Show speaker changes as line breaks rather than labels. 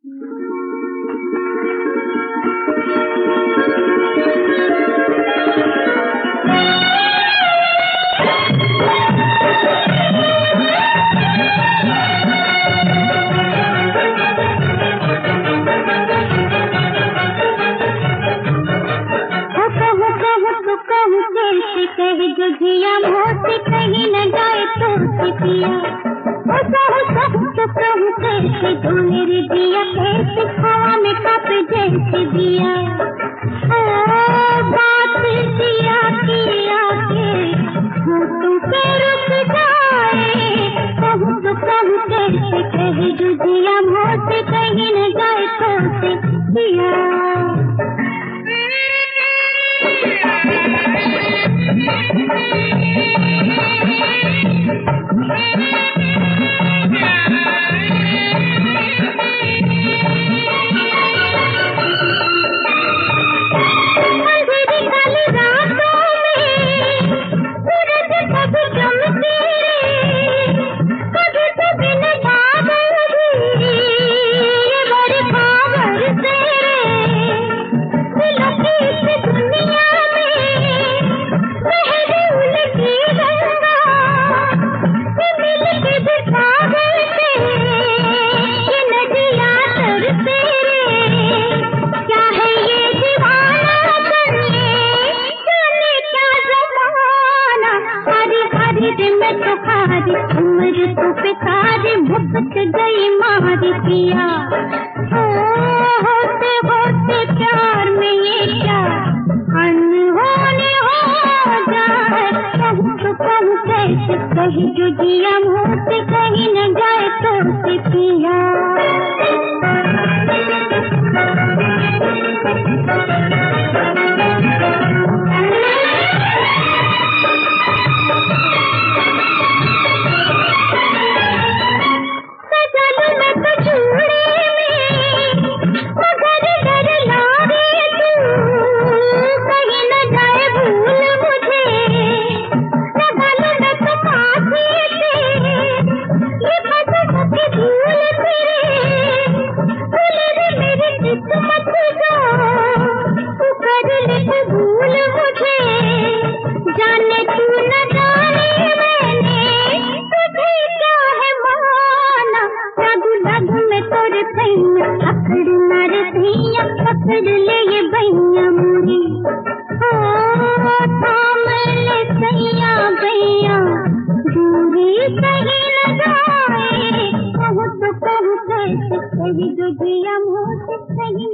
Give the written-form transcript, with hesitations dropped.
जिया मोती कहीं न जाए तो पिया तो कहूँ कैसे तू मेरी दिया कैसे हवा में कप जैसे दिया बात दिया किया के होठों पे रुक जाए कहूँ तो कहूँ कैसे कहे जो जिया मोती कहीं न जाए तो पिया गई मारी पिया होते होते प्यार में ये क्या अनहोनी हो जाए कहूँ तो कहूँ कैसे कहीं जो जिया मुँह से कहीं न जाए तो पिया पकड़ ले ये भैया मुरी थाम ले सैया भैया दूरी कहीं न जाए कहूँ तो कहूँ कैसे कहीं जो जिया मुँह से कहीं